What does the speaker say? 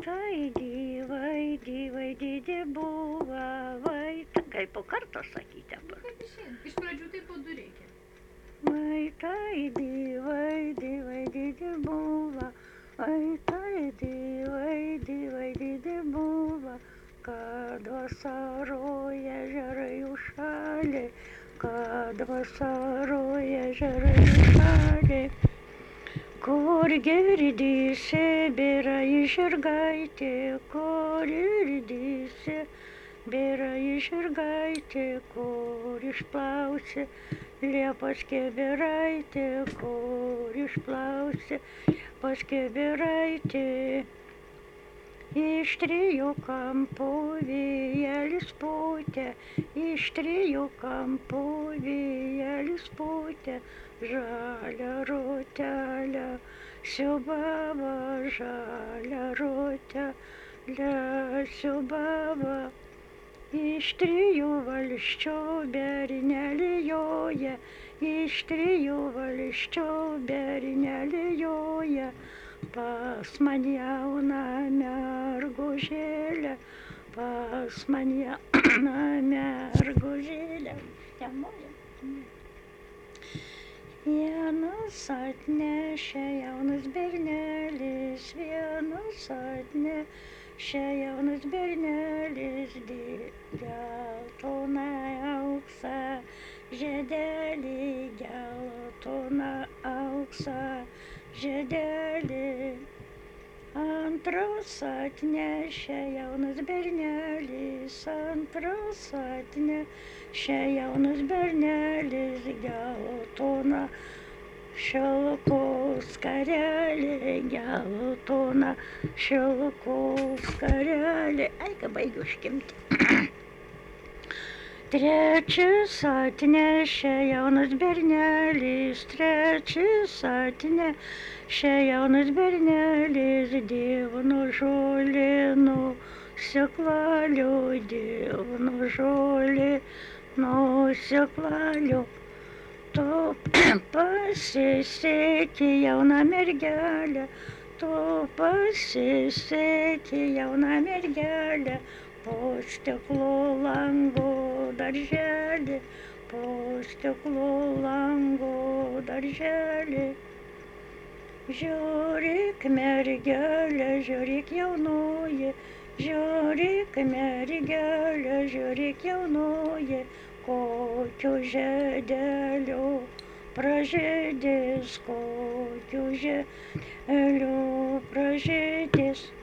Vaidi, vaidi, buvo, kaip po karto sakyti dabar. Kaip išeina? Iš pradžių tai po du reikia. Vaidi, buvo, vaidi, buvo, kad vasaroja ežerai užšalė, kad vasaroja ežerai užšalė. Kur girdisi bėra žirgaitė, kur girdisi bėra žirgaitė, kur išplausė Liepos kebiraitė, kur išplausė Liepos kebiraitė. Iš trijų kampų vėjelis pūtė, iš trijų kampų vėjelis pūtė, žalią rotelę siūbavo, žalią rotelę siūbavo. Iš trijų valsčių bernelį joja, iš trijų valsčių bernelį joja. Pas man jauna mergužėlė, pas man jauna mergužėlė. Vienas atnešė jaunas bernelis, vienas atnešė jaunas bernelis, geltoną auksą žiedelį, geltoną auksą žiedelį. Antras atnešė jaunas bernelis, antras atnešė jaunas bernelis, geltoną šilko skarelį, geltoną šilko skarelį. Ai, ką baigiu užkimti. Trečias atnešė jaunas bernelis, trečias atnešė jaunas bernelis, dievo žolėno sėklalių, dievo žolėno sėklalių. Tu pasiseki jauna mergelė, tu pasiseki jauna mergelė, po stiklo lango darželį, po stiklo lango darželį. Žiūrėk mergelė, žiūrėk jaunoji, žiūrėk mergelė, žiūrėk jaunoji, kokiu žiedeliu pražydės, kokiu žiedeliu pražydės.